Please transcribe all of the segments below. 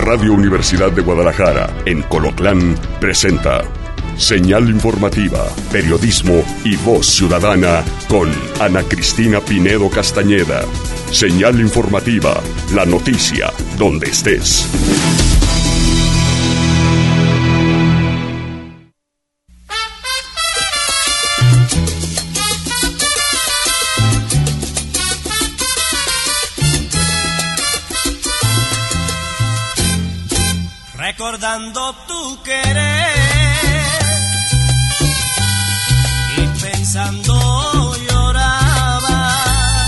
Radio Universidad de Guadalajara, en Colotlán, presenta Señal Informativa, Periodismo y Voz Ciudadana con Ana Cristina Pinedo Castañeda. Señal Informativa, la noticia donde estés. Recordando tu querer y pensando lloraba.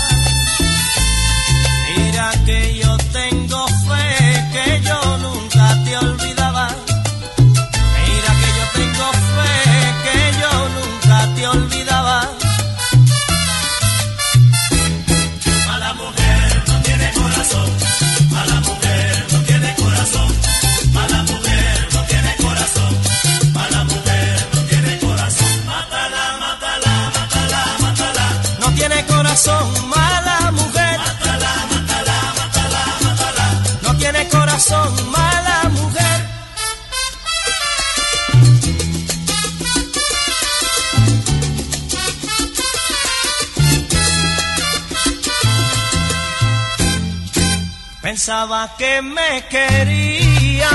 Mira que yo tengo fe, que yo nunca te olvidaba. Mira que yo tengo fe, que yo nunca te olvidaba. Mala mujer no tiene corazón, mala mujer no tiene corazón. Mala mujer no tiene corazón, mala mujer no tiene corazón. Mátala, mátala, mátala, mátala. No tiene corazón, mala mujer. Mátala, mátala, mátala, mátala. No tiene corazón, mala mujer. Pensaba que me quería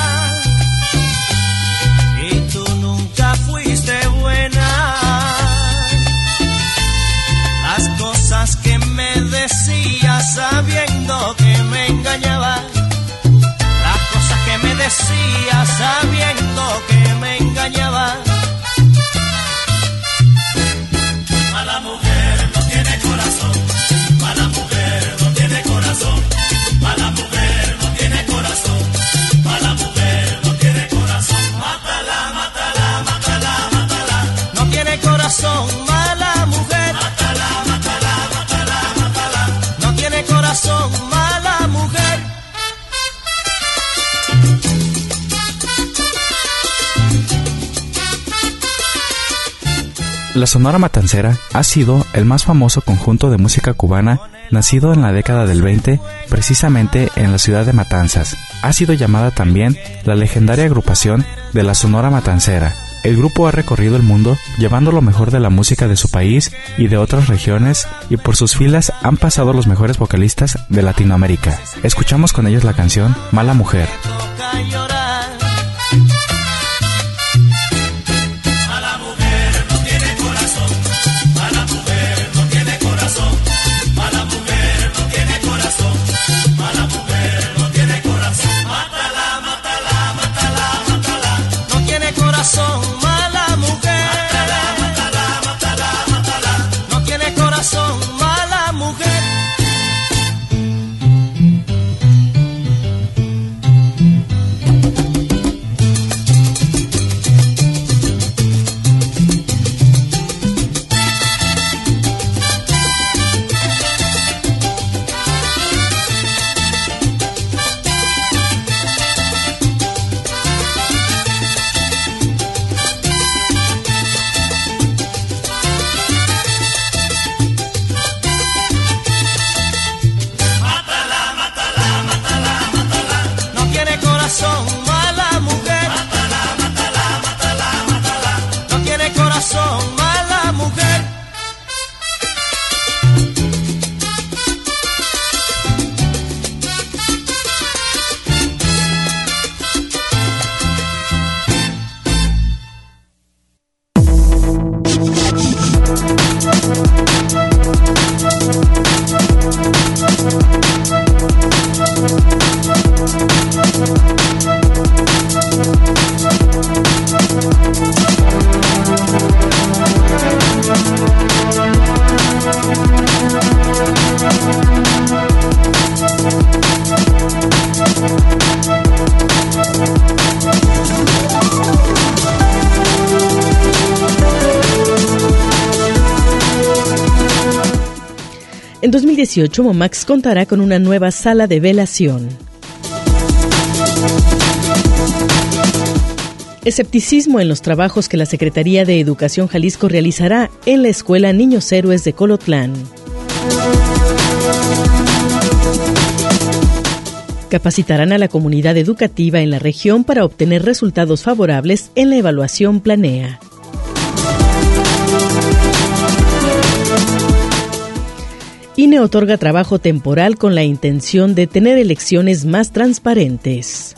y tú nunca fuiste buena. Las cosas que me decías sabiendo que me engañaba. Las cosas que me decías sabiendo que me engañaba. Mala mujer no tiene corazón, mala mujer no tiene corazón. Mala mujer no tiene corazón, mala mujer no tiene corazón. Mátala, mátala, mátala, mátala. No tiene corazón, mala mujer. Mátala, mátala, mátala, mátala. No tiene corazón, mala mujer. La Sonora Matancera ha sido el más famoso conjunto de música cubana nacido en la década del 20, precisamente en la ciudad de Matanzas. Ha sido llamada también la legendaria agrupación de la Sonora Matancera. El grupo ha recorrido el mundo llevando lo mejor de la música de su país y de otras regiones, y por sus filas han pasado los mejores vocalistas de Latinoamérica. Escuchamos con ellos la canción Mala Mujer. Mala mujer, mátala, mátala, mátala, mátala. No tiene corazón, mala mujer. En 2018, Momax contará con una nueva sala de velación. Escepticismo en los trabajos que la Secretaría de Educación Jalisco realizará en la Escuela Niños Héroes de Colotlán. Capacitarán a la comunidad educativa en la región para obtener resultados favorables en la evaluación Planea. INE otorga trabajo temporal con la intención de tener elecciones más transparentes.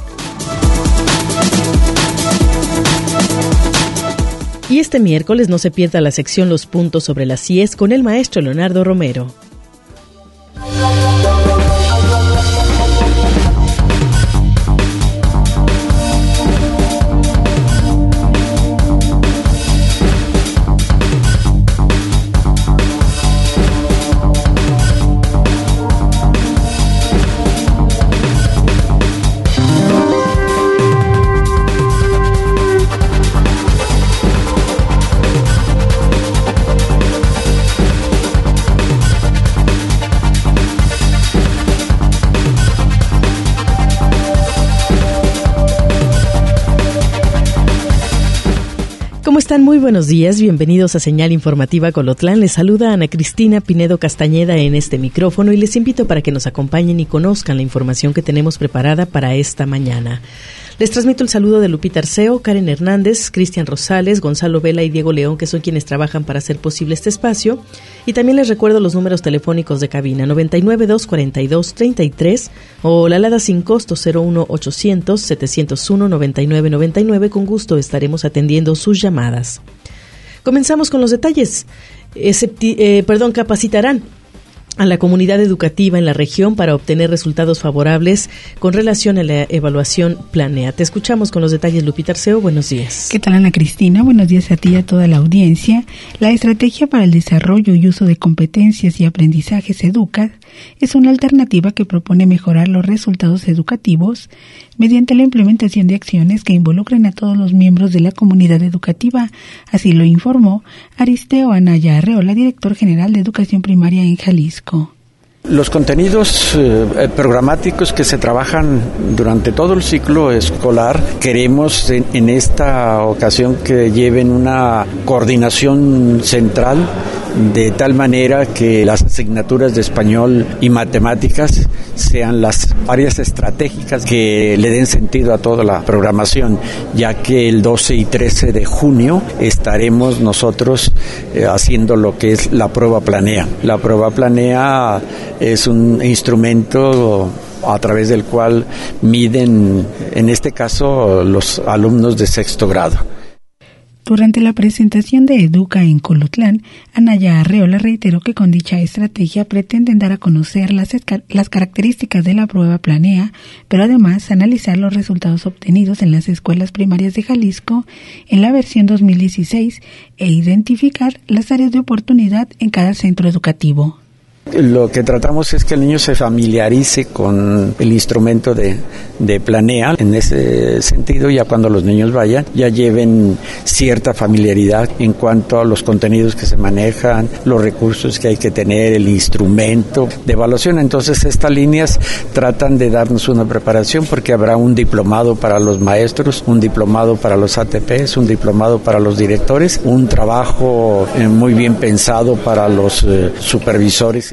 Y este miércoles no se pierda la sección Los Puntos sobre las IES con el maestro Leonardo Romero. ¿Cómo están? Muy buenos días, bienvenidos a Señal Informativa Colotlán. Les saluda Ana Cristina Pinedo Castañeda en este micrófono y les invito para que nos acompañen y conozcan la información que tenemos preparada para esta mañana. Les transmito el saludo de Lupita Arceo, Karen Hernández, Cristian Rosales, Gonzalo Vela y Diego León, que son quienes trabajan para hacer posible este espacio. Y también les recuerdo los números telefónicos de cabina 99-242-33 o la alada sin costo 01800-701-9999. Con gusto estaremos atendiendo sus llamadas. Comenzamos con los detalles. Capacitarán a la comunidad educativa en la región para obtener resultados favorables con relación a la evaluación Planea. Te escuchamos con los detalles, Lupita Arceo. Buenos días. ¿Qué tal, Ana Cristina? Buenos días a ti y a toda la audiencia. La Estrategia para el Desarrollo y Uso de Competencias y Aprendizajes EDUCA es una alternativa que propone mejorar los resultados educativos mediante la implementación de acciones que involucren a todos los miembros de la comunidad educativa. Así lo informó Aristeo Anaya Arreola, director general de Educación Primaria en Jalisco. Los contenidos programáticos que se trabajan durante todo el ciclo escolar, queremos en esta ocasión que lleven una coordinación central de tal manera que las asignaturas de español y matemáticas sean las áreas estratégicas que le den sentido a toda la programación, ya que el 12 y 13 de junio estaremos nosotros haciendo lo que es la prueba Planea. La prueba Planea es un instrumento a través del cual miden, en este caso, los alumnos de sexto grado. Durante la presentación de EDUCA en Colotlán, Anaya Arreola reiteró que con dicha estrategia pretenden dar a conocer las características de la prueba Planea, pero además analizar los resultados obtenidos en las escuelas primarias de Jalisco en la versión 2016 e identificar las áreas de oportunidad en cada centro educativo. Lo que tratamos es que el niño se familiarice con el instrumento de Planea. En ese sentido, ya cuando los niños vayan, ya lleven cierta familiaridad en cuanto a los contenidos que se manejan, los recursos que hay que tener, el instrumento de evaluación. Entonces, estas líneas tratan de darnos una preparación porque habrá un diplomado para los maestros, un diplomado para los ATPs, un diplomado para los directores, un trabajo muy bien pensado para los supervisores.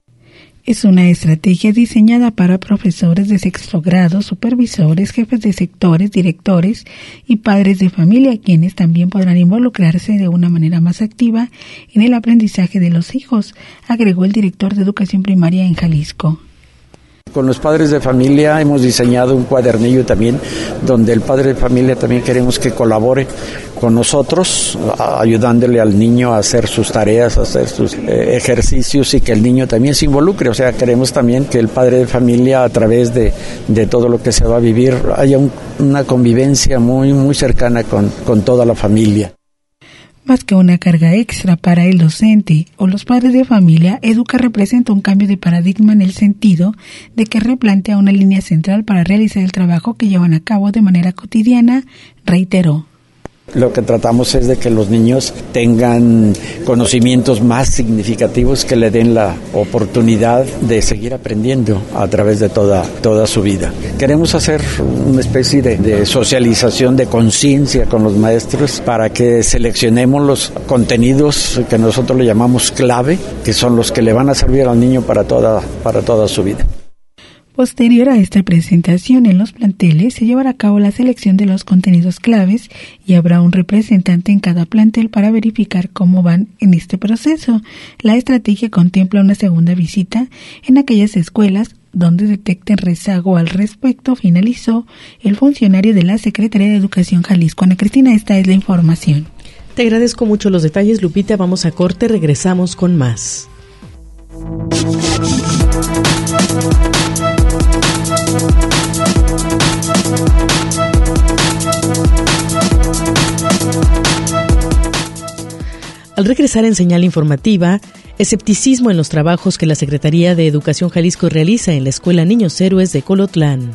Es una estrategia diseñada para profesores de sexto grado, supervisores, jefes de sectores, directores y padres de familia, quienes también podrán involucrarse de una manera más activa en el aprendizaje de los hijos, agregó el director de Educación Primaria en Jalisco. Con los padres de familia hemos diseñado un cuadernillo también, donde el padre de familia también queremos que colabore con nosotros, ayudándole al niño a hacer sus tareas, a hacer sus ejercicios y que el niño también se involucre. O sea, queremos también que el padre de familia, a través de todo lo que se va a vivir, haya una convivencia muy cercana con toda la familia. Más que una carga extra para el docente o los padres de familia, EDUCA representa un cambio de paradigma en el sentido de que replantea una línea central para realizar el trabajo que llevan a cabo de manera cotidiana, reiteró. Lo que tratamos es de que los niños tengan conocimientos más significativos que le den la oportunidad de seguir aprendiendo a través de toda su vida. Queremos hacer una especie de socialización de conciencia con los maestros para que seleccionemos los contenidos que nosotros le llamamos clave, que son los que le van a servir al niño para toda su vida. Posterior a esta presentación en los planteles, se llevará a cabo la selección de los contenidos claves y habrá un representante en cada plantel para verificar cómo van en este proceso. La estrategia contempla una segunda visita en aquellas escuelas donde detecten rezago al respecto, finalizó el funcionario de la Secretaría de Educación Jalisco. Ana Cristina, esta es la información. Te agradezco mucho los detalles, Lupita. Vamos a corte, regresamos con más. Al regresar en Señal Informativa, escepticismo en los trabajos que la Secretaría de Educación Jalisco realiza en la Escuela Niños Héroes de Colotlán.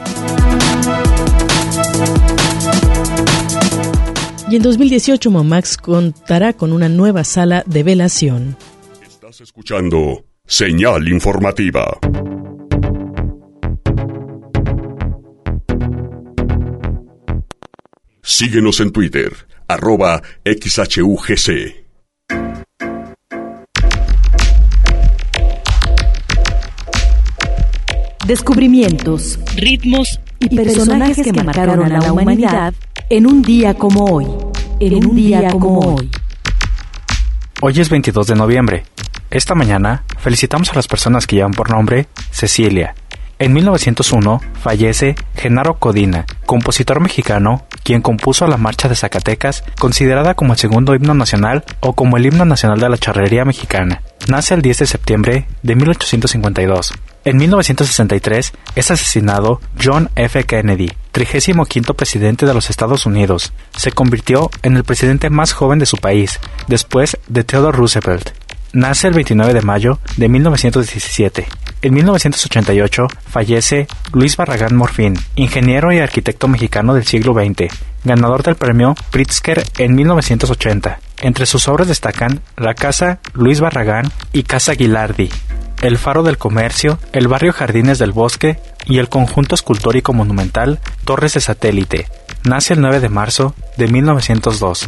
Y en 2018 Momax contará con una nueva sala de velación. Estás escuchando Señal Informativa. Síguenos en Twitter, @XHUGC. Descubrimientos, ritmos y personajes que marcaron a la humanidad en un día como hoy. Hoy es 22 de noviembre. Esta mañana felicitamos a las personas que llevan por nombre Cecilia. En 1901 fallece Genaro Codina, compositor mexicano, quien compuso la Marcha de Zacatecas, considerada como el segundo himno nacional o como el himno nacional de la charrería mexicana. Nace el 10 de septiembre de 1852. En 1963 es asesinado John F. Kennedy, 35º presidente de los Estados Unidos. Se convirtió en el presidente más joven de su país, después de Theodore Roosevelt. Nace el 29 de mayo de 1917. En 1988 fallece Luis Barragán Morfín, ingeniero y arquitecto mexicano del siglo XX, ganador del premio Pritzker en 1980. Entre sus obras destacan la Casa Luis Barragán y Casa Ghilardi, el Faro del Comercio, el barrio Jardines del Bosque y el conjunto escultórico monumental Torres de Satélite. Nace el 9 de marzo de 1902.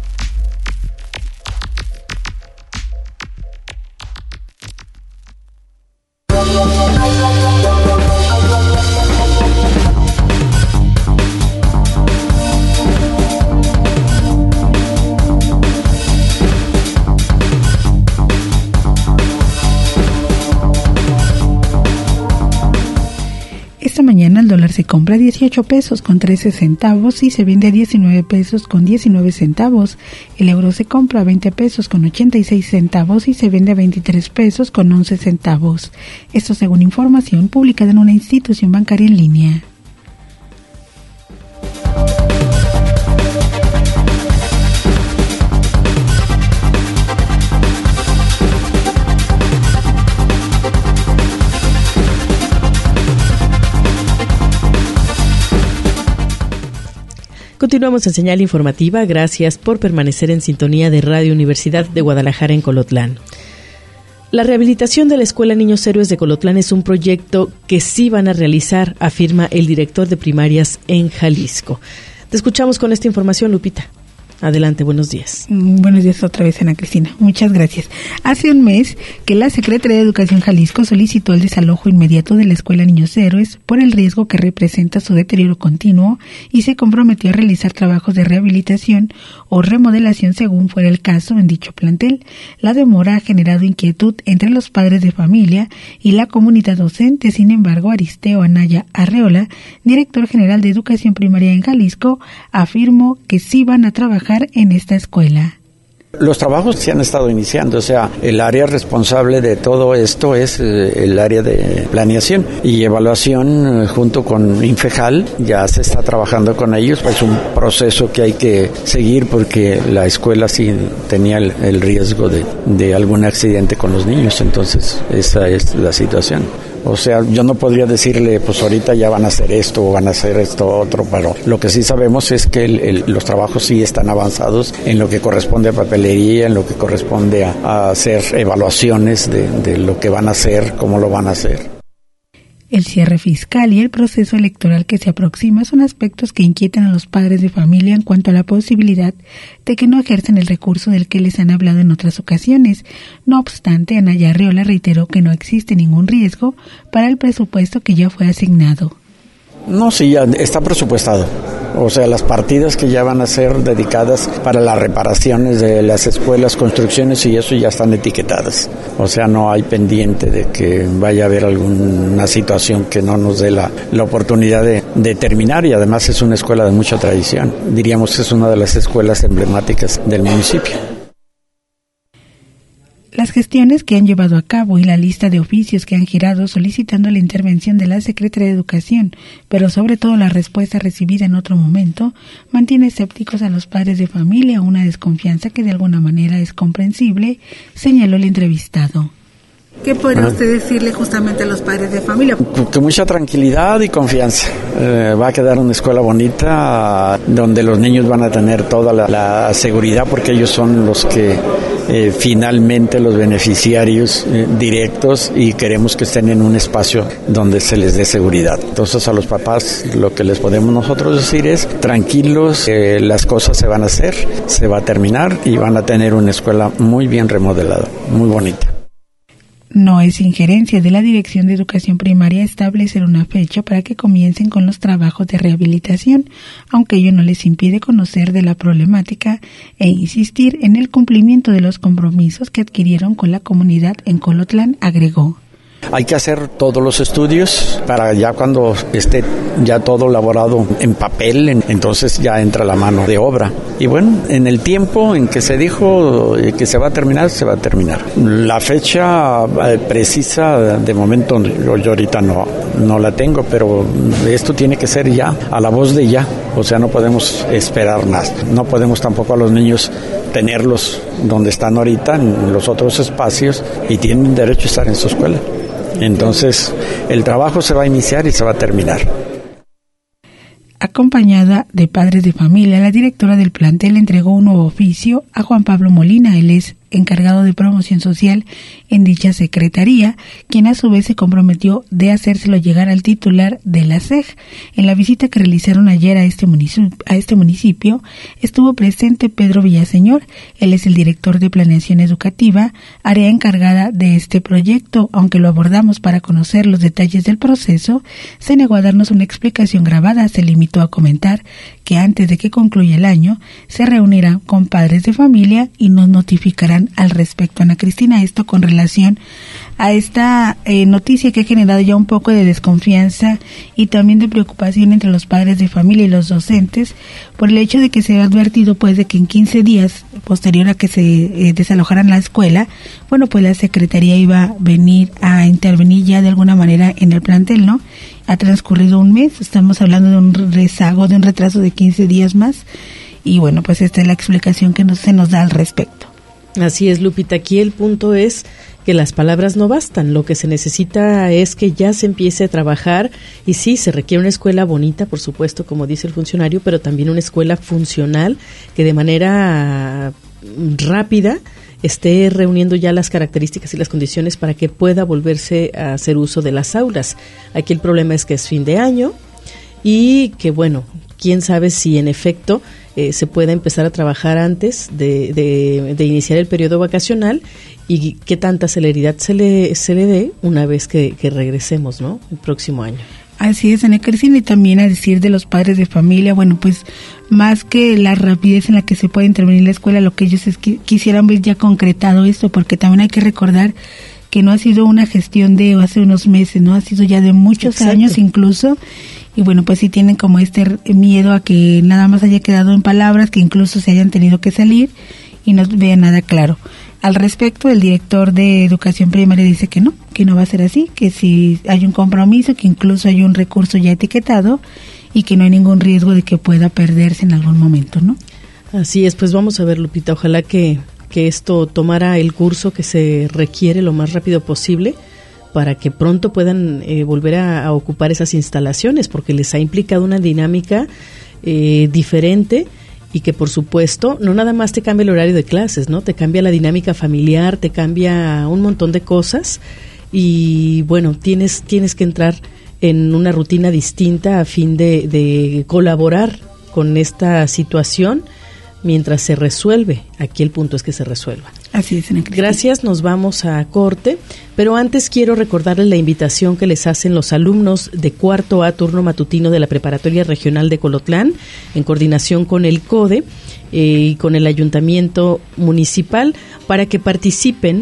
Esta mañana el dólar se compra a 18 pesos con 13 centavos y se vende a 19 pesos con 19 centavos. El euro se compra a 20 pesos con 86 centavos y se vende a 23 pesos con 11 centavos. Esto según información publicada en una institución bancaria en línea. Continuamos en Señal Informativa. Gracias por permanecer en sintonía de Radio Universidad de Guadalajara en Colotlán. La rehabilitación de la Escuela Niños Héroes de Colotlán es un proyecto que sí van a realizar, afirma el director de primarias en Jalisco. Te escuchamos con esta información, Lupita. Adelante, buenos días. Buenos días otra vez, Ana Cristina. Muchas gracias. Hace un mes que la Secretaría de Educación Jalisco solicitó el desalojo inmediato de la Escuela Niños Héroes por el riesgo que representa su deterioro continuo y se comprometió a realizar trabajos de rehabilitación o remodelación según fuera el caso en dicho plantel. La demora ha generado inquietud entre los padres de familia y la comunidad docente. Sin embargo, Aristeo Anaya Arreola, director general de Educación Primaria en Jalisco, afirmó que sí van a trabajar en esta escuela. Los trabajos se han estado iniciando, o sea, el área responsable de todo esto es el área de planeación y evaluación junto con Infejal. Ya se está trabajando con ellos, es un proceso que hay que seguir porque la escuela sí tenía el riesgo de algún accidente con los niños, entonces esa es la situación. O sea, yo no podría decirle, pues ahorita ya van a hacer esto o van a hacer esto otro, pero lo que sí sabemos es que los trabajos sí están avanzados en lo que corresponde a papelería, en lo que corresponde a hacer evaluaciones de lo que van a hacer, cómo lo van a hacer. El cierre fiscal y el proceso electoral que se aproxima son aspectos que inquietan a los padres de familia en cuanto a la posibilidad de que no ejerzan el recurso del que les han hablado en otras ocasiones. No obstante, Anaya Arreola reiteró que no existe ningún riesgo para el presupuesto que ya fue asignado. No, sí, ya está presupuestado. O sea, las partidas que ya van a ser dedicadas para las reparaciones de las escuelas, construcciones y eso ya están etiquetadas. O sea, no hay pendiente de que vaya a haber alguna situación que no nos dé la oportunidad de terminar, y además es una escuela de mucha tradición. Diríamos que es una de las escuelas emblemáticas del municipio. Las gestiones que han llevado a cabo y la lista de oficios que han girado solicitando la intervención de la Secretaría de Educación, pero sobre todo la respuesta recibida en otro momento, mantiene escépticos a los padres de familia, una desconfianza que de alguna manera es comprensible, señaló el entrevistado. ¿Qué podría usted decirle justamente a los padres de familia? Con mucha tranquilidad y confianza. Va a quedar una escuela bonita donde los niños van a tener toda la seguridad, porque ellos son los que finalmente los beneficiarios directos, y queremos que estén en un espacio donde se les dé seguridad. Entonces a los papás lo que les podemos nosotros decir es tranquilos, las cosas se van a hacer, se va a terminar y van a tener una escuela muy bien remodelada, muy bonita. No es injerencia de la Dirección de Educación Primaria establecer una fecha para que comiencen con los trabajos de rehabilitación, aunque ello no les impide conocer de la problemática e insistir en el cumplimiento de los compromisos que adquirieron con la comunidad en Colotlán, agregó. Hay que hacer todos los estudios para ya cuando esté ya todo elaborado en papel, entonces ya entra la mano de obra. Y bueno, en el tiempo en que se dijo que se va a terminar, se va a terminar. La fecha precisa, de momento yo ahorita no la tengo, pero esto tiene que ser ya, a la voz de ya. O sea, no podemos esperar más. No podemos tampoco a los niños tenerlos donde están ahorita, en los otros espacios, y tienen derecho a estar en su escuela. Entonces, el trabajo se va a iniciar y se va a terminar. Acompañada de padres de familia, la directora del plantel entregó un nuevo oficio a Juan Pablo Molina. Él es encargado de promoción social en dicha secretaría, quien a su vez se comprometió de hacérselo llegar al titular de la SEG. En la visita que realizaron ayer a este municipio estuvo presente Pedro Villaseñor. Él es el director de planeación educativa, área encargada de este proyecto. Aunque lo abordamos para conocer los detalles del proceso, se negó a darnos una explicación grabada. Se limitó a comentar que antes de que concluya el año se reunirán con padres de familia y nos notificarán al respecto. Ana Cristina, esto con relación a esta noticia que ha generado ya un poco de desconfianza y también de preocupación entre los padres de familia y los docentes por el hecho de que se ha advertido pues de que en 15 días posterior a que se desalojaran la escuela, bueno, pues la Secretaría iba a venir a intervenir ya de alguna manera en el plantel, ¿no? Ha transcurrido un mes, estamos hablando de un rezago, de un retraso de 15 días más, y bueno, pues esta es la explicación que se nos da al respecto. Así es, Lupita, aquí el punto es que las palabras no bastan, lo que se necesita es que ya se empiece a trabajar, y sí, se requiere una escuela bonita, por supuesto, como dice el funcionario, pero también una escuela funcional que de manera rápida esté reuniendo ya las características y las condiciones para que pueda volverse a hacer uso de las aulas. Aquí el problema es que es fin de año y que, bueno, quién sabe si en efecto se pueda empezar a trabajar antes de iniciar el periodo vacacional y qué tanta celeridad se le dé una vez que regresemos, ¿no?, el próximo año. Así es, Ana Cristina, y también a decir de los padres de familia, bueno, pues más que la rapidez en la que se puede intervenir la escuela, lo que ellos quisieran ver ya concretado esto, porque también hay que recordar que no ha sido una gestión de hace unos meses, ¿no? Ha sido ya de muchos Exacto. años incluso, y bueno, pues sí tienen como este miedo a que nada más haya quedado en palabras, que incluso se hayan tenido que salir y no vean nada claro. Al respecto, el director de Educación Primaria dice que no va a ser así, que si hay un compromiso, que incluso hay un recurso ya etiquetado y que no hay ningún riesgo de que pueda perderse en algún momento, ¿no? Así es, pues vamos a ver, Lupita, ojalá que esto tomara el curso que se requiere lo más rápido posible para que pronto puedan volver a ocupar esas instalaciones, porque les ha implicado una dinámica diferente y que por supuesto no nada más te cambia el horario de clases, ¿no? Te cambia la dinámica familiar, te cambia un montón de cosas y bueno, tienes que entrar en una rutina distinta a fin de colaborar con esta situación mientras se resuelve. Aquí el punto es que se resuelva. Así es, Ana Cristina. Gracias, nos vamos a corte, pero antes quiero recordarles la invitación que les hacen los alumnos de cuarto A turno matutino de la Preparatoria Regional de Colotlán, en coordinación con el CODE y con el Ayuntamiento Municipal, para que participen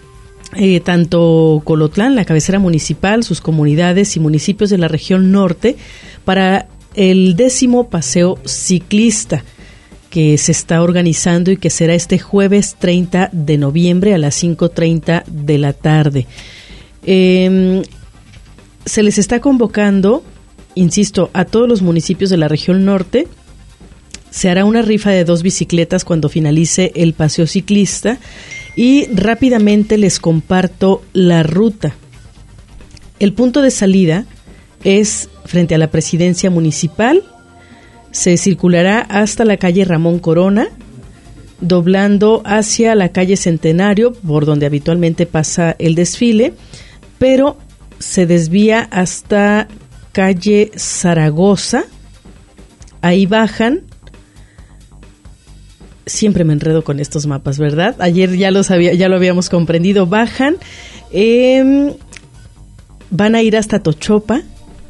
tanto Colotlán, la cabecera municipal, sus comunidades y municipios de la región norte, para el 10º paseo ciclista que se está organizando y que será este jueves 30 de noviembre a las 5:30 de la tarde. Se les está convocando, insisto, a todos los municipios de la región norte. Se hará una rifa de 2 bicicletas cuando finalice el paseo ciclista y rápidamente les comparto la ruta. El punto de salida es frente a la presidencia municipal. Se circulará hasta la calle Ramón Corona, doblando hacia la calle Centenario, por donde habitualmente pasa el desfile, pero se desvía hasta calle Zaragoza. Ahí bajan. Siempre me enredo con estos mapas, ¿verdad? Ayer ya lo habíamos comprendido. Bajan, van a ir hasta Tochopa.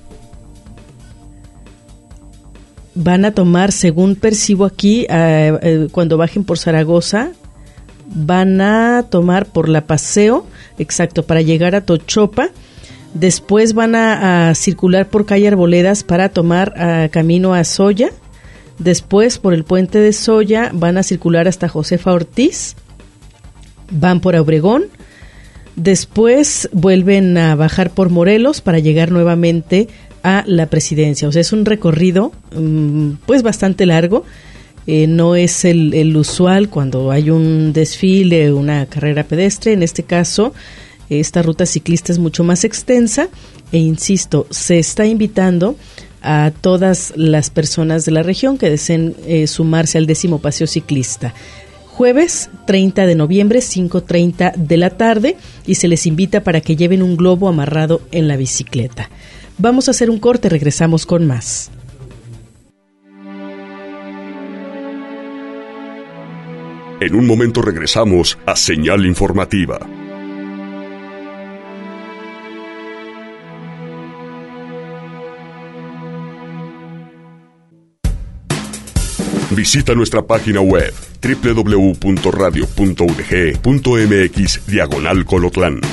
Van a tomar, según percibo aquí, cuando bajen por Zaragoza, van a tomar por la Paseo, exacto, para llegar a Tochopa. Después van a circular por calle Arboledas para tomar camino a Soya. Después, por el puente de Soya, van a circular hasta Josefa Ortiz. Van por Obregón. Después vuelven a bajar por Morelos para llegar nuevamente a la presidencia. O sea, es un recorrido pues bastante largo. No es el usual cuando hay un desfile, una carrera pedestre. En este caso, esta ruta ciclista es mucho más extensa e insisto, se está invitando a todas las personas de la región que deseen sumarse al 10º paseo ciclista. Jueves 30 de noviembre, 5:30 de la tarde, y se les invita para que lleven un globo amarrado en la bicicleta. Vamos a hacer un corte, regresamos con más. En un momento regresamos a Señal Informativa. Visita nuestra página web www.radio.udg.mx/Colotlán.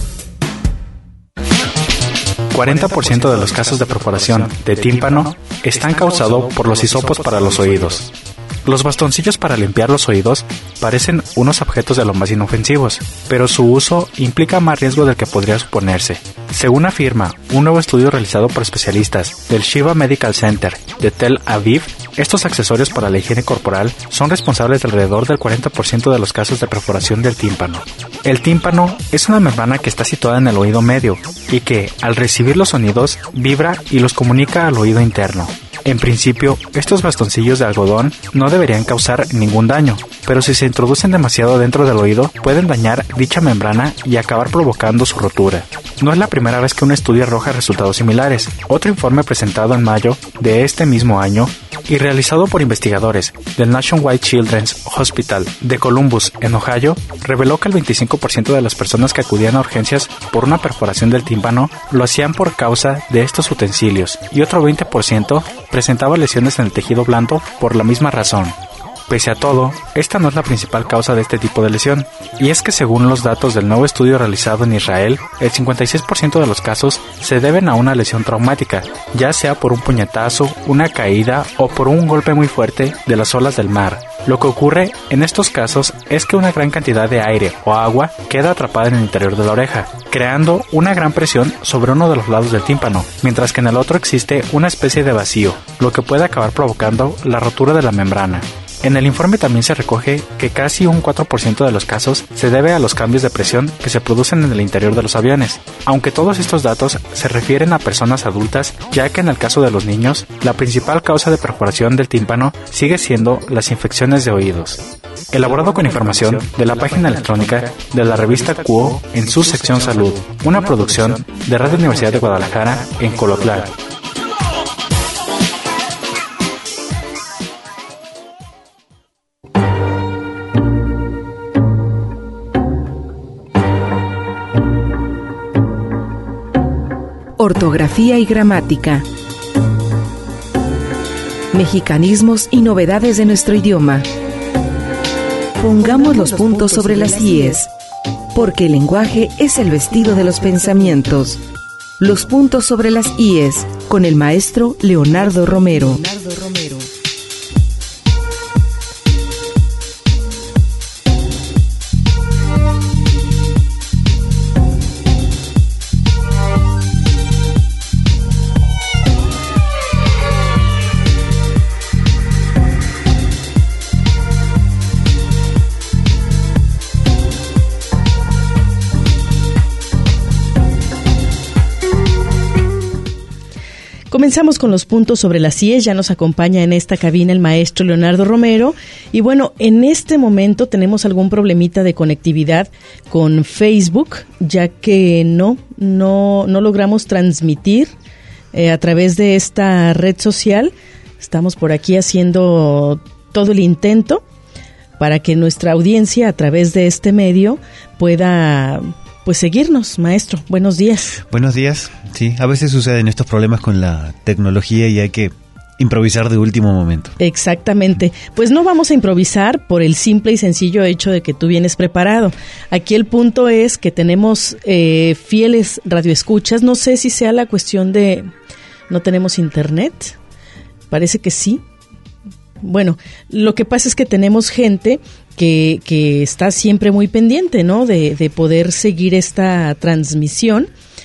40% de los casos de perforación de tímpano están causados por los hisopos para los oídos. Los bastoncillos para limpiar los oídos parecen unos objetos de lo más inofensivos, pero su uso implica más riesgo del que podría suponerse. Según afirma un nuevo estudio realizado por especialistas del Shiva Medical Center de Tel Aviv, estos accesorios para la higiene corporal son responsables de alrededor del 40% de los casos de perforación del tímpano. El tímpano es una membrana que está situada en el oído medio y que, al recibir los sonidos, vibra y los comunica al oído interno. En principio, estos bastoncillos de algodón no deberían causar ningún daño, pero si se introducen demasiado dentro del oído, pueden dañar dicha membrana y acabar provocando su rotura. No es la primera vez que un estudio arroja resultados similares. Otro informe presentado en mayo de este mismo año y realizado por investigadores del Nationwide Children's Hospital de Columbus, en Ohio, reveló que el 25% de las personas que acudían a urgencias por una perforación del tímpano lo hacían por causa de estos utensilios y otro 20% presentaba lesiones en el tejido blando por la misma razón. Pese a todo, esta no es la principal causa de este tipo de lesión, y es que según los datos del nuevo estudio realizado en Israel, el 56% de los casos se deben a una lesión traumática, ya sea por un puñetazo, una caída o por un golpe muy fuerte de las olas del mar. Lo que ocurre en estos casos es que una gran cantidad de aire o agua queda atrapada en el interior de la oreja, creando una gran presión sobre uno de los lados del tímpano, mientras que en el otro existe una especie de vacío, lo que puede acabar provocando la rotura de la membrana. En el informe también se recoge que casi un 4% de los casos se debe a los cambios de presión que se producen en el interior de los aviones, aunque todos estos datos se refieren a personas adultas, ya que en el caso de los niños, la principal causa de perforación del tímpano sigue siendo las infecciones de oídos. Elaborado con información de la página electrónica de la revista Quo en su sección Salud, una producción de Radio Universidad de Guadalajara en Colotlán. Ortografía y gramática. Mexicanismos y novedades de nuestro idioma. Pongamos los puntos sobre las íes, porque el lenguaje es el vestido de los pensamientos. Los puntos sobre las íes, con el maestro Leonardo Romero. Comenzamos con los puntos sobre las IES. Ya nos acompaña en esta cabina el maestro Leonardo Romero. Y bueno, en este momento tenemos algún problemita de conectividad con Facebook, ya que no logramos transmitir a través de esta red social. Estamos por aquí haciendo todo el intento para que nuestra audiencia a través de este medio pueda seguirnos. Maestro, buenos días. Buenos días. Sí, a veces suceden estos problemas con la tecnología y hay que improvisar de último momento. Exactamente. Pues no vamos a improvisar por el simple y sencillo hecho de que tú vienes preparado. Aquí el punto es que tenemos fieles radioescuchas. No sé si sea la cuestión de no tenemos internet. Parece que sí. Bueno, lo que pasa es que tenemos gente que está siempre muy pendiente, ¿no? De poder seguir esta transmisión.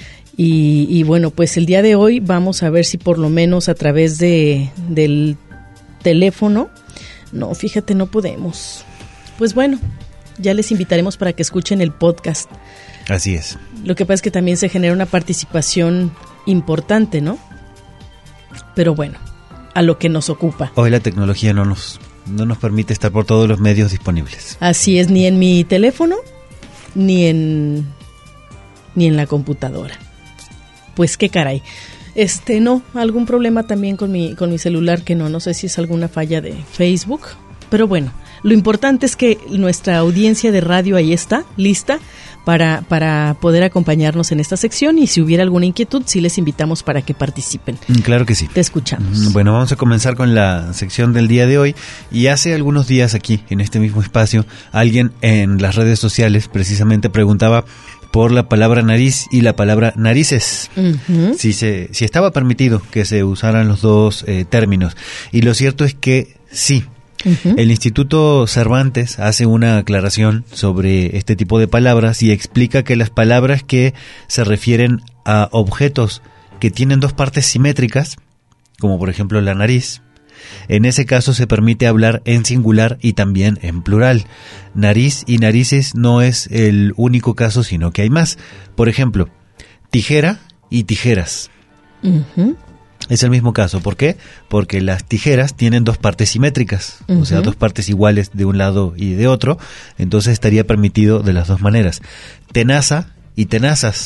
Y bueno, pues el día de hoy vamos a ver si por lo menos a través del teléfono. No, fíjate, no podemos. Pues bueno, ya les invitaremos para que escuchen el podcast. Así es. Lo que pasa es que también se genera una participación importante, ¿no? Pero bueno, a lo que nos ocupa. Hoy la tecnología no nos permite estar por todos los medios disponibles. Así es, ni en mi teléfono, ni en la computadora. Pues qué caray. No, algún problema también con mi celular que no sé si es alguna falla de Facebook, pero bueno, lo importante es que nuestra audiencia de radio ahí está, lista para poder acompañarnos en esta sección, y si hubiera alguna inquietud, sí les invitamos para que participen. Claro que sí. Te escuchamos. Bueno, vamos a comenzar con la sección del día de hoy, y hace algunos días aquí, en este mismo espacio, alguien en las redes sociales precisamente preguntaba por la palabra nariz y la palabra narices. Uh-huh. Si estaba permitido que se usaran los dos términos. Y lo cierto es que sí. Uh-huh. El Instituto Cervantes hace una aclaración sobre este tipo de palabras y explica que las palabras que se refieren a objetos que tienen dos partes simétricas, como por ejemplo la nariz, en ese caso se permite hablar en singular y también en plural. Nariz y narices no es el único caso, sino que hay más. Por ejemplo, tijera y tijeras. Uh-huh. Es el mismo caso. ¿Por qué? Porque las tijeras tienen dos partes simétricas, uh-huh. O sea, dos partes iguales de un lado y de otro, entonces estaría permitido de las dos maneras. Tenaza y tenazas.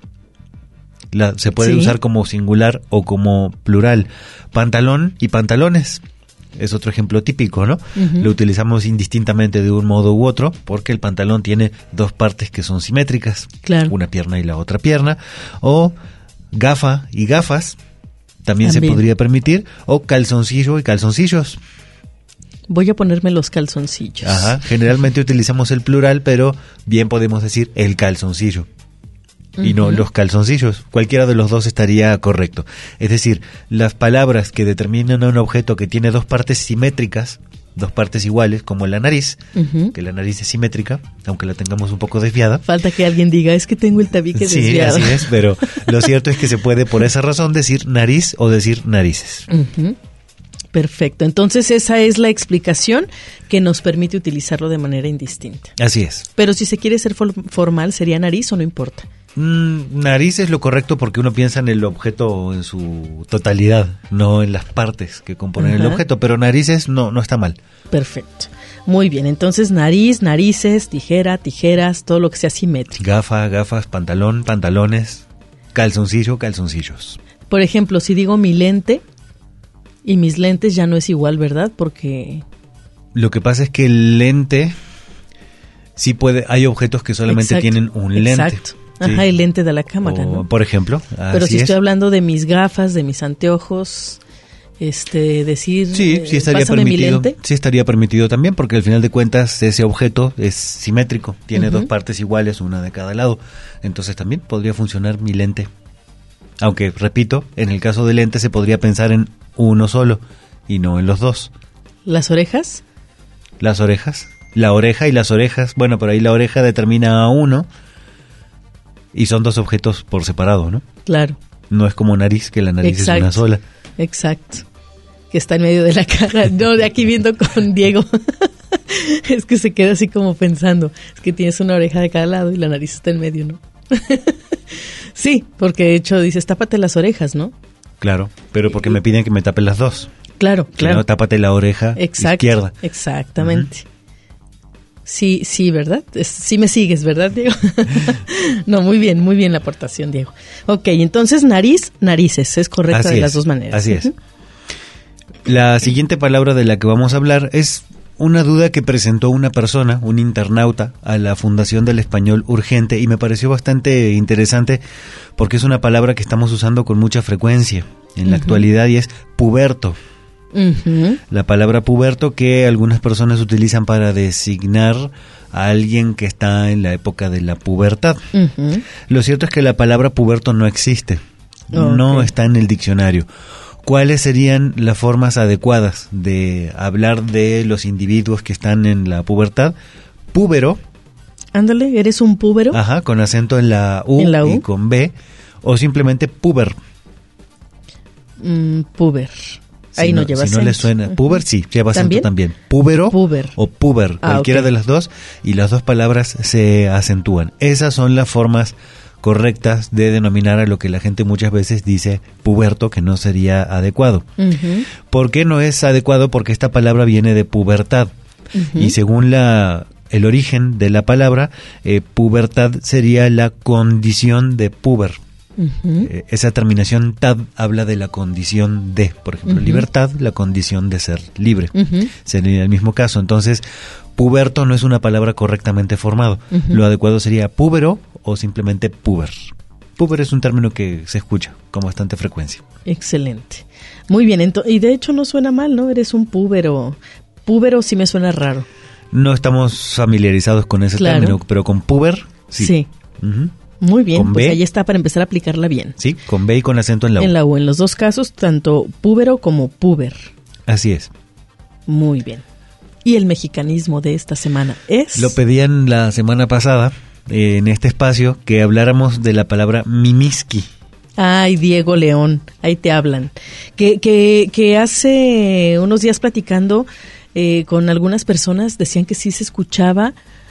Se puede usar como singular o como plural. Pantalón y pantalones es otro ejemplo típico, ¿no? Uh-huh. Lo utilizamos indistintamente de un modo u otro porque el pantalón tiene dos partes que son simétricas, claro. Una pierna y la otra pierna. O gafa y gafas también se podría permitir, o calzoncillo y calzoncillos. Voy a ponerme los calzoncillos. Ajá, generalmente utilizamos el plural, pero bien podemos decir el calzoncillo. Y no los calzoncillos. Cualquiera de los dos estaría correcto. Es decir, las palabras que determinan a un objeto que tiene dos partes simétricas, dos partes iguales, como la nariz, uh-huh. Que la nariz es simétrica, aunque la tengamos un poco desviada. Falta que alguien diga, es que tengo el tabique desviado. Sí, así es, pero lo cierto es que se puede por esa razón decir nariz o decir narices. Uh-huh. Perfecto. Entonces esa es la explicación que nos permite utilizarlo de manera indistinta. Así es. Pero si se quiere ser formal, ¿sería nariz o no importa? Nariz es lo correcto porque uno piensa en el objeto en su totalidad, no en las partes que componen el objeto, pero narices no está mal. Perfecto. Muy bien, entonces nariz, narices, tijera, tijeras, todo lo que sea simétrico. Gafas, pantalón, pantalones, calzoncillo, calzoncillos. Por ejemplo, si digo mi lente y mis lentes ya no es igual, ¿verdad? Porque... Lo que pasa es que el lente, sí puede, hay objetos que solamente tienen un lente. Exacto. Ajá, sí. El lente de la cámara, ¿no? Por ejemplo. Pero si estoy hablando de mis gafas, de mis anteojos, decir, sí estaría permitido. Sí estaría permitido también, porque al final de cuentas ese objeto es simétrico, tiene dos partes iguales, una de cada lado. Entonces también podría funcionar mi lente. Aunque, repito, en el caso del lente se podría pensar en uno solo y no en los dos. ¿Las orejas? Las orejas. La oreja y las orejas. Bueno, por ahí la oreja determina a uno. Y son dos objetos por separado, ¿no? Claro. No es como nariz, que la nariz es una sola. Exacto. Que está en medio de la cara. No, de aquí viendo con Diego. Es que se queda así como pensando. Es que tienes una oreja de cada lado y la nariz está en medio, ¿no? Sí, porque de hecho dices, tápate las orejas, ¿no? Claro, pero porque me piden que me tape las dos. Claro. No, tápate la oreja izquierda. Exactamente. Sí, ¿verdad? Sí me sigues, ¿verdad, Diego? No, muy bien la aportación, Diego. Ok, entonces narices, es correcta de las dos maneras. Así es. La siguiente palabra de la que vamos a hablar es una duda que presentó una persona, un internauta, a la Fundación del Español Urgente, y me pareció bastante interesante porque es una palabra que estamos usando con mucha frecuencia en la actualidad y es puberto. La palabra puberto, que algunas personas utilizan para designar a alguien que está en la época de la pubertad. Lo cierto es que la palabra puberto no existe, no está en el diccionario. ¿Cuáles serían las formas adecuadas de hablar de los individuos que están en la pubertad? Púbero. Ándale, ¿eres un púbero? Ajá, con acento en la U, y con B, o simplemente puber. Puber. Ahí no lleva acento. Si no le suena, puber sí, lleva acento también. Púbero o puber, cualquiera de las dos, y las dos palabras se acentúan. Esas son las formas correctas de denominar a lo que la gente muchas veces dice puberto, que no sería adecuado. ¿Por qué no es adecuado? Porque esta palabra viene de pubertad, y según el origen de la palabra, pubertad sería la condición de puber. Esa terminación tad habla de la condición de, por ejemplo, libertad, la condición de ser libre. Sería el mismo caso. Entonces, puberto no es una palabra correctamente formado. Lo adecuado sería púbero o simplemente puber. Puber es un término que se escucha con bastante frecuencia. Excelente. Muy bien, y de hecho no suena mal, ¿no? Eres un púbero. Púbero sí me suena raro. No estamos familiarizados con ese término, pero con puber, sí. Muy bien, pues ahí está para empezar a aplicarla bien. Sí, con B y con acento en la U. En la U, en los dos casos, tanto púbero como puber. Así es. Muy bien. ¿Y el mexicanismo de esta semana es? Lo pedían la semana pasada, en este espacio, que habláramos de la palabra mimiski. Ay, Diego León, ahí te hablan. Que hace unos días platicando con algunas personas decían que sí se escuchaba,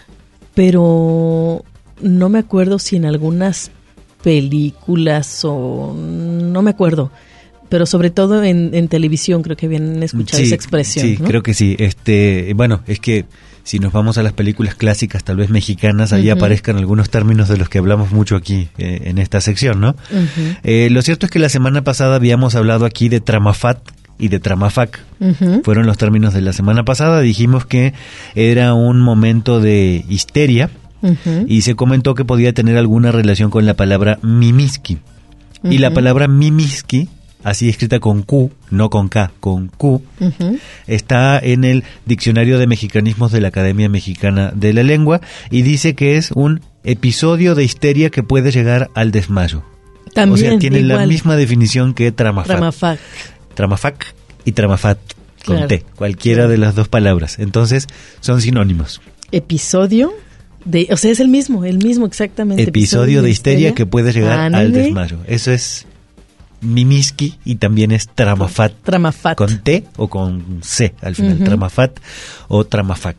pero no me acuerdo si en algunas películas o no me acuerdo, pero sobre todo en televisión creo que habían escuchado esa expresión. Sí, ¿no? Creo que sí. Bueno, es que si nos vamos a las películas clásicas, tal vez mexicanas, ahí aparezcan algunos términos de los que hablamos mucho aquí en esta sección, ¿no? Lo cierto es que la semana pasada habíamos hablado aquí de tramafat y de tramafac. Fueron los términos de la semana pasada. Dijimos que era un momento de histeria, y se comentó que podía tener alguna relación con la palabra mimiski. Y la palabra mimiski, así escrita con Q, no con K, con Q, está en el Diccionario de Mexicanismos de la Academia Mexicana de la Lengua, y dice que es un episodio de histeria que puede llegar al desmayo. También, o sea, tiene igual la misma definición que tramafat. Tramafac y tramafat, con T, cualquiera de las dos palabras. Entonces, son sinónimos. Episodio o sea, es el mismo exactamente. Episodio de histeria que puede llegar al desmayo. Eso es Mimiski y también es Tramafat. Tramafat. Con T o con C al final, Tramafat o Tramafac.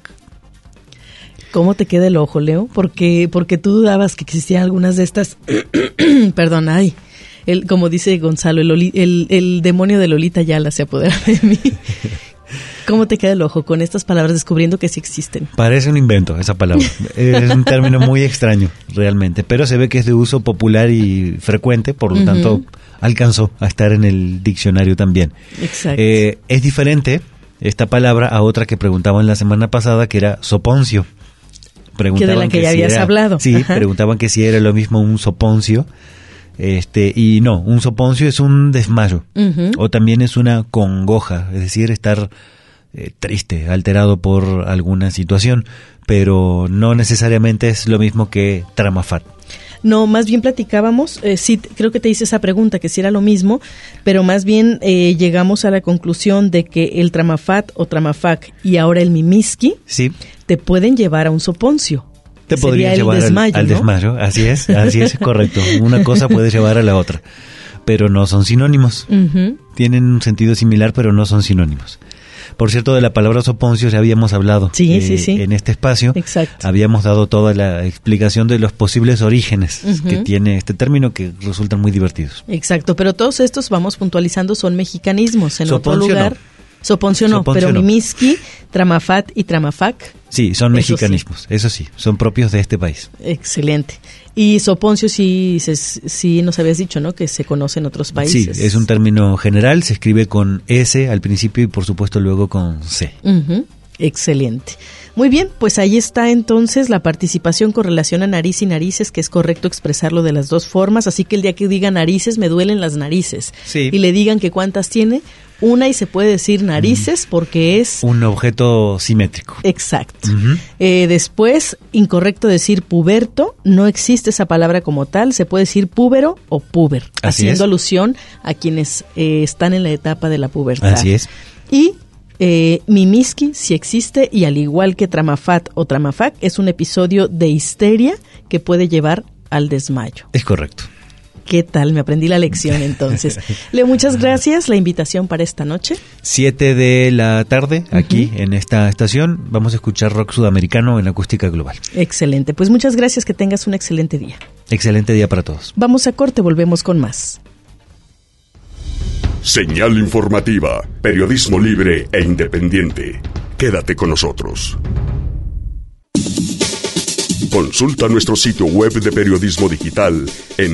¿Cómo te queda el ojo, Leo? Porque tú dudabas que existían algunas de estas... Perdón, como dice Gonzalo, el demonio de Lolita Ayala se apodera de mí. ¿Cómo te queda el ojo con estas palabras descubriendo que sí existen? Parece un invento esa palabra. Es un término muy extraño realmente, pero se ve que es de uso popular y frecuente, por lo tanto alcanzó a estar en el diccionario también. Exacto. Es diferente esta palabra a otra que preguntaban la semana pasada, que era soponcio. Que de la que ya habías hablado. Sí, preguntaban que si era lo mismo un soponcio. Y no, un soponcio es un desmayo, o también es una congoja, es decir, estar triste, alterado por alguna situación, pero no necesariamente es lo mismo que Tramafat. No, más bien platicábamos, sí, creo que te hice esa pregunta, que si era lo mismo, pero más bien llegamos a la conclusión de que el Tramafat o Tramafac y ahora el Mimiski te pueden llevar a un soponcio. Te podría llevar al desmayo, así es, correcto. Una cosa puede llevar a la otra, pero no son sinónimos. Tienen un sentido similar, pero no son sinónimos. Por cierto, de la palabra soponcio ya habíamos hablado en este espacio. Exacto. Habíamos dado toda la explicación de los posibles orígenes que tiene este término, que resultan muy divertidos. Exacto, pero todos estos, vamos puntualizando, son mexicanismos. En soponcio otro lugar... No. Soponcio no, pero Mimiski, Tramafat y Tramafac. Sí, son mexicanismos, eso sí, son propios de este país. Excelente. Y soponcio sí nos habías dicho, ¿no? Que se conoce en otros países. Sí, es un término general, se escribe con S al principio y por supuesto luego con C. Excelente. Muy bien, pues ahí está entonces la participación con relación a nariz y narices, que es correcto expresarlo de las dos formas, así que el día que diga narices, me duelen las narices. Sí. Y le digan que cuántas tiene, una, y se puede decir narices porque es... un objeto simétrico. Exacto. Después, incorrecto decir puberto, no existe esa palabra como tal, se puede decir púbero o puber, haciendo alusión a quienes están en la etapa de la pubertad. Así es. Y Mimiski sí existe, y al igual que Tramafat o Tramafac, es un episodio de histeria que puede llevar al desmayo. Es correcto. ¿Qué tal? Me aprendí la lección entonces. Leo, muchas gracias. La invitación para esta noche. 7 de la tarde, aquí en esta estación. Vamos a escuchar rock sudamericano en Acústica Global. Excelente. Pues muchas gracias. Que tengas un excelente día. Excelente día para todos. Vamos a corte, volvemos con más. Señal informativa, periodismo libre e independiente. Quédate con nosotros. Consulta nuestro sitio web de periodismo digital en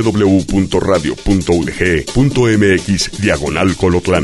www.radio.udg.mx/Colotlán.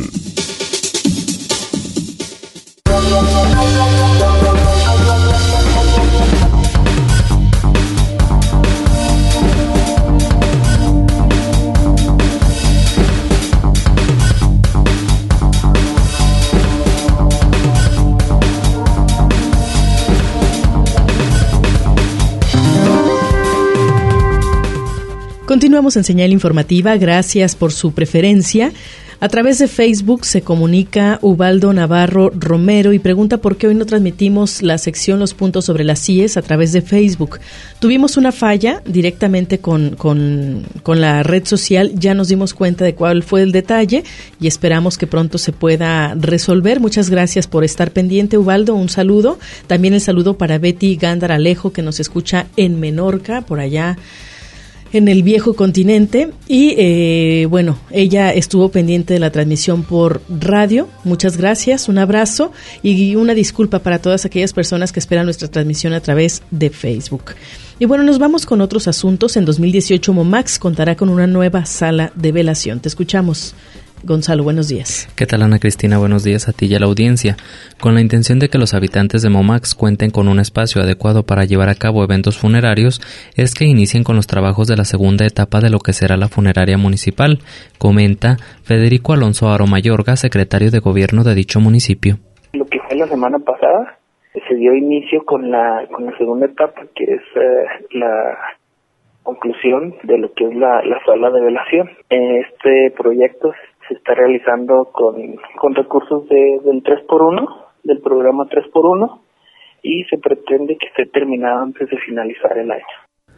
Continuamos en Señal Informativa, gracias por su preferencia. A través de Facebook se comunica Ubaldo Navarro Romero y pregunta por qué hoy no transmitimos la sección Los Puntos sobre las IES a través de Facebook. Tuvimos una falla directamente con la red social, ya nos dimos cuenta de cuál fue el detalle y esperamos que pronto se pueda resolver. Muchas gracias por estar pendiente, Ubaldo, un saludo. También el saludo para Betty Gándara Alejo, que nos escucha en Menorca, por allá en el viejo continente, y bueno, ella estuvo pendiente de la transmisión por radio. Muchas gracias, un abrazo y una disculpa para todas aquellas personas que esperan nuestra transmisión a través de Facebook. Y bueno, nos vamos con otros asuntos. En 2018 Momax contará con una nueva sala de velación. Te escuchamos, Gonzalo, buenos días. ¿Qué tal, Ana Cristina? Buenos días a ti y a la audiencia. Con la intención de que los habitantes de Momax cuenten con un espacio adecuado para llevar a cabo eventos funerarios, es que inicien con los trabajos de la segunda etapa de lo que será la funeraria municipal, comenta Federico Alonso Aro Mayorga, secretario de Gobierno de dicho municipio. Lo que fue la semana pasada, se dio inicio con la segunda etapa, que es la conclusión de lo que es la sala de velación. Este proyecto se está realizando con recursos del 3x1, del programa 3x1, y se pretende que esté terminado antes de finalizar el año.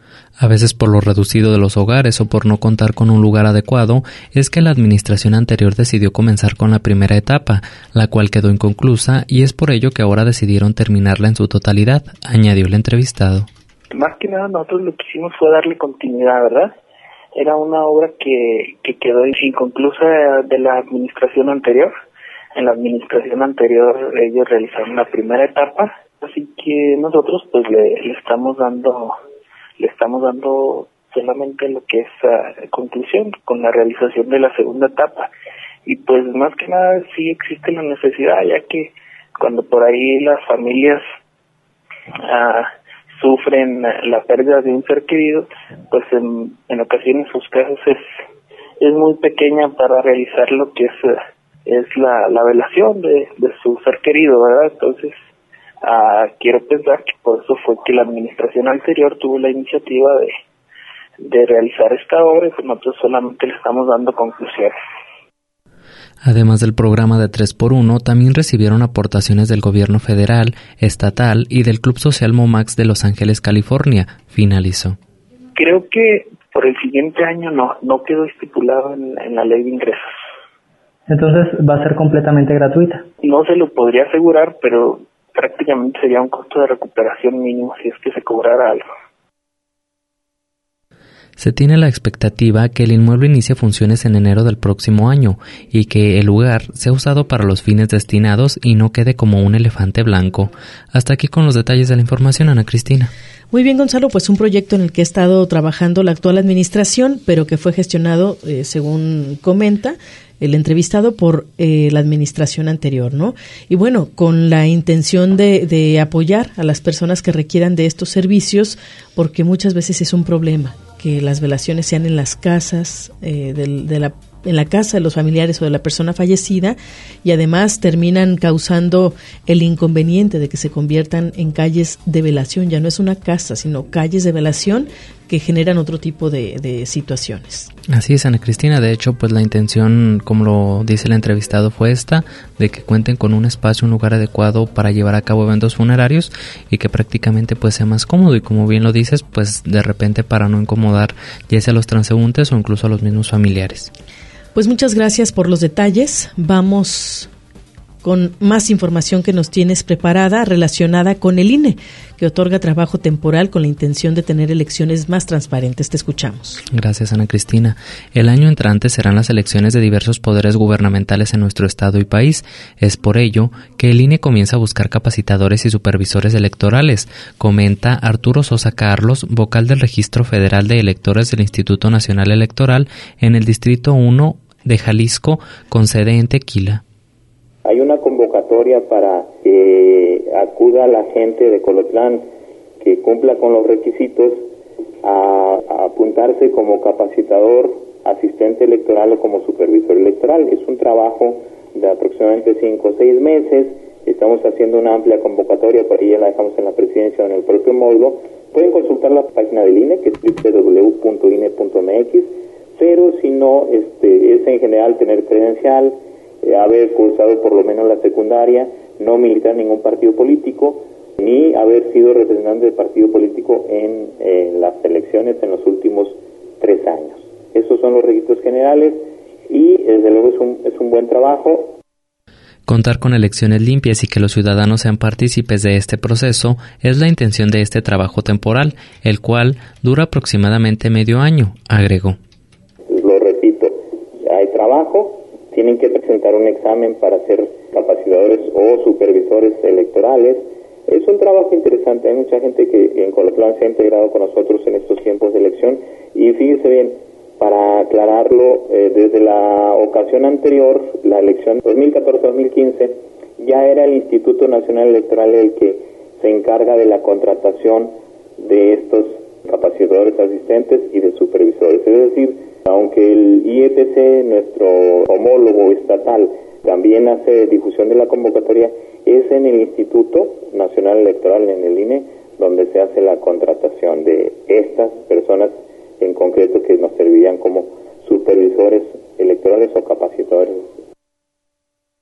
A veces por lo reducido de los hogares o por no contar con un lugar adecuado, es que la administración anterior decidió comenzar con la primera etapa, la cual quedó inconclusa y es por ello que ahora decidieron terminarla en su totalidad, añadió el entrevistado. Más que nada nosotros lo que hicimos fue darle continuidad, ¿verdad? Era una obra que quedó inconclusa de la administración anterior. En la administración anterior ellos realizaron la primera etapa, así que nosotros pues le estamos dando solamente lo que es conclusión con la realización de la segunda etapa. Y pues más que nada sí existe la necesidad, ya que cuando por ahí las familias sufren la pérdida de un ser querido, pues en ocasiones sus casas es muy pequeña para realizar lo que es la velación de su ser querido, ¿verdad? Entonces quiero pensar que por eso fue que la administración anterior tuvo la iniciativa de realizar esta obra y pues nosotros solamente le estamos dando conclusión. Además del programa de 3x1, también recibieron aportaciones del gobierno federal, estatal y del Club Social Momax de Los Ángeles, California, finalizó. Creo que por el siguiente año no quedó estipulado en la ley de ingresos. Entonces, ¿va a ser completamente gratuita? No se lo podría asegurar, pero prácticamente sería un costo de recuperación mínimo si es que se cobrara algo. Se tiene la expectativa que el inmueble inicie funciones en enero del próximo año y que el lugar sea usado para los fines destinados y no quede como un elefante blanco. Hasta aquí con los detalles de la información, Ana Cristina. Muy bien, Gonzalo, pues un proyecto en el que ha estado trabajando la actual administración, pero que fue gestionado, según comenta el entrevistado, por la administración anterior, ¿no? Y bueno, con la intención de apoyar a las personas que requieran de estos servicios, porque muchas veces es un problema que las velaciones sean en las casas en la casa de los familiares o de la persona fallecida, y además terminan causando el inconveniente de que se conviertan en calles de velación. Ya no es una casa, sino calles de velación que generan otro tipo de situaciones. Así es, Ana Cristina. De hecho, pues la intención, como lo dice el entrevistado, fue esta, de que cuenten con un espacio, un lugar adecuado para llevar a cabo eventos funerarios y que prácticamente pues sea más cómodo, y como bien lo dices, pues de repente para no incomodar ya sea a los transeúntes o incluso a los mismos familiares. Pues muchas gracias por los detalles. Vamos con más información que nos tienes preparada relacionada con el INE, que otorga trabajo temporal con la intención de tener elecciones más transparentes. Te escuchamos. Gracias, Ana Cristina. El año entrante serán las elecciones de diversos poderes gubernamentales en nuestro estado y país. Es por ello que el INE comienza a buscar capacitadores y supervisores electorales, comenta Arturo Sosa Carlos, vocal del Registro Federal de Electores del Instituto Nacional Electoral en el Distrito 1 de Jalisco, con sede en Tequila. Hay una convocatoria para que acuda la gente de Colotlán que cumpla con los requisitos a apuntarse como capacitador, asistente electoral o como supervisor electoral. Es un trabajo de aproximadamente 5 o 6 meses. Estamos haciendo una amplia convocatoria, por ahí ya la dejamos en la presidencia o en el propio módulo. Pueden consultar la página del INE, que es www.ine.mx, pero si no, es en general tener credencial, haber cursado por lo menos la secundaria, no militar en ningún partido político, ni haber sido representante de partido político en las elecciones en los últimos 3 años. Esos son los requisitos generales y desde luego es un buen trabajo. Contar con elecciones limpias y que los ciudadanos sean partícipes de este proceso es la intención de este trabajo temporal, el cual dura aproximadamente medio año, agregó. Lo repito, hay trabajo. Tienen que presentar un examen para ser capacitadores o supervisores electorales. Es un trabajo interesante. Hay mucha gente que en Colotlán se ha integrado con nosotros en estos tiempos de elección. Y fíjese bien, para aclararlo, desde la ocasión anterior, la elección 2014-2015, ya era el Instituto Nacional Electoral el que se encarga de la contratación de estos capacitadores asistentes y de supervisores. Es decir, aunque el IEPC, nuestro homólogo estatal, también hace difusión de la convocatoria, es en el Instituto Nacional Electoral, en el INE, donde se hace la contratación de estas personas en concreto que nos servirían como supervisores electorales o capacitadores.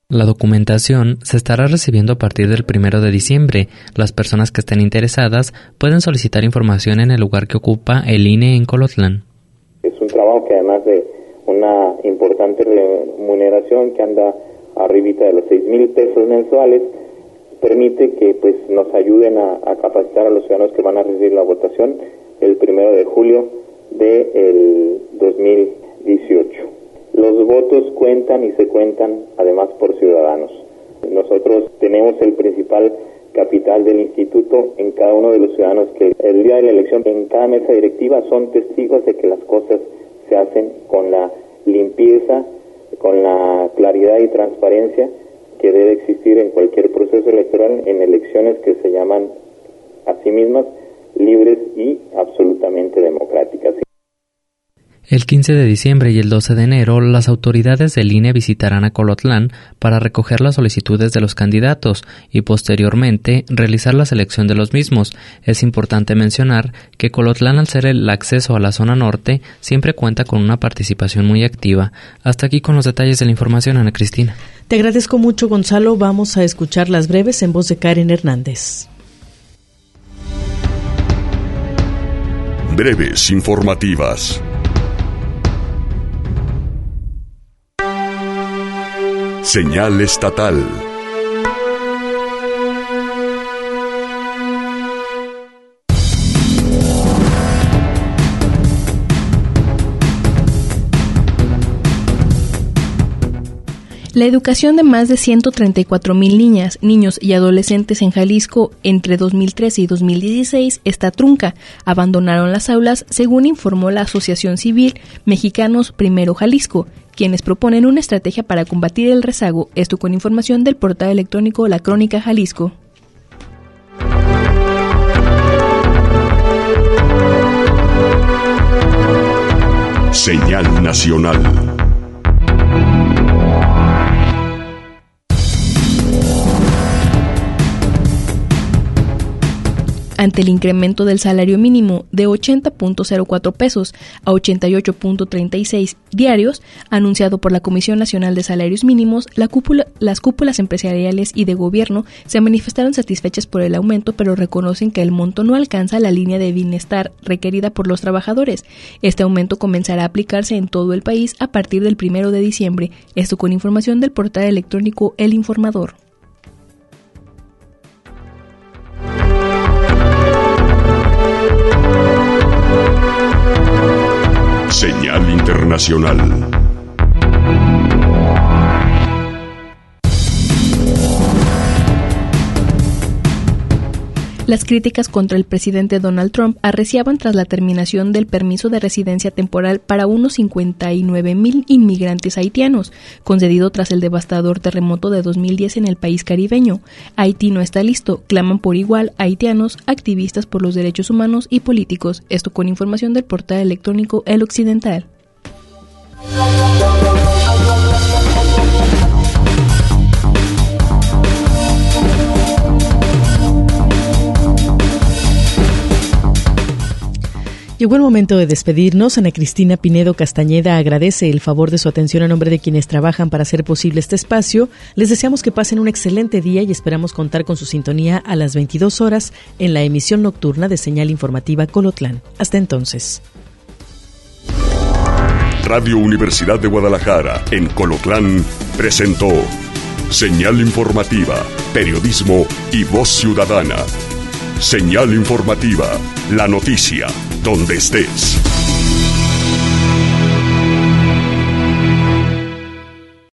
La documentación se estará recibiendo a partir del 1 de diciembre. Las personas que estén interesadas pueden solicitar información en el lugar que ocupa el INE en Colotlán. Es un trabajo que, además de una importante remuneración que anda arribita de los 6,000 pesos mensuales, permite que pues nos ayuden a capacitar a los ciudadanos que van a recibir la votación el 1 de julio del 2018. Los votos cuentan y se cuentan además por ciudadanos. Nosotros tenemos el principal capital del instituto en cada uno de los ciudadanos que el día de la elección en cada mesa directiva son testigos de que las cosas se hacen con la limpieza, con la claridad y transparencia que debe existir en cualquier proceso electoral, en elecciones que se llaman a sí mismas libres y absolutamente democráticas. El 15 de diciembre y el 12 de enero, las autoridades del INE visitarán a Colotlán para recoger las solicitudes de los candidatos y posteriormente realizar la selección de los mismos. Es importante mencionar que Colotlán, al ser el acceso a la zona norte, siempre cuenta con una participación muy activa. Hasta aquí con los detalles de la información, Ana Cristina. Te agradezco mucho, Gonzalo. Vamos a escuchar las breves en voz de Karen Hernández. Breves informativas. Señal estatal. La educación de más de 134,000 niñas, niños y adolescentes en Jalisco entre 2013 y 2016 está trunca. Abandonaron las aulas, según informó la Asociación Civil Mexicanos Primero Jalisco, quienes proponen una estrategia para combatir el rezago, esto con información del portal electrónico La Crónica Jalisco. Señal nacional. Ante el incremento del salario mínimo de 80.04 pesos a 88.36 diarios, anunciado por la Comisión Nacional de Salarios Mínimos, las cúpulas empresariales y de gobierno se manifestaron satisfechas por el aumento, pero reconocen que el monto no alcanza la línea de bienestar requerida por los trabajadores. Este aumento comenzará a aplicarse en todo el país a partir del 1 de diciembre, esto con información del portal electrónico El Informador. Señal internacional. Las críticas contra el presidente Donald Trump arreciaban tras la terminación del permiso de residencia temporal para unos 59,000 inmigrantes haitianos, concedido tras el devastador terremoto de 2010 en el país caribeño. Haití no está listo, claman por igual haitianos, activistas por los derechos humanos y políticos. Esto con información del portal electrónico El Occidental. Llegó el momento de despedirnos. Ana Cristina Pinedo Castañeda agradece el favor de su atención a nombre de quienes trabajan para hacer posible este espacio. Les deseamos que pasen un excelente día y esperamos contar con su sintonía a las 22 horas en la emisión nocturna de Señal Informativa Colotlán. Hasta entonces. Radio Universidad de Guadalajara en Colotlán presentó Señal Informativa, Periodismo y Voz Ciudadana. Señal Informativa, la noticia, donde estés.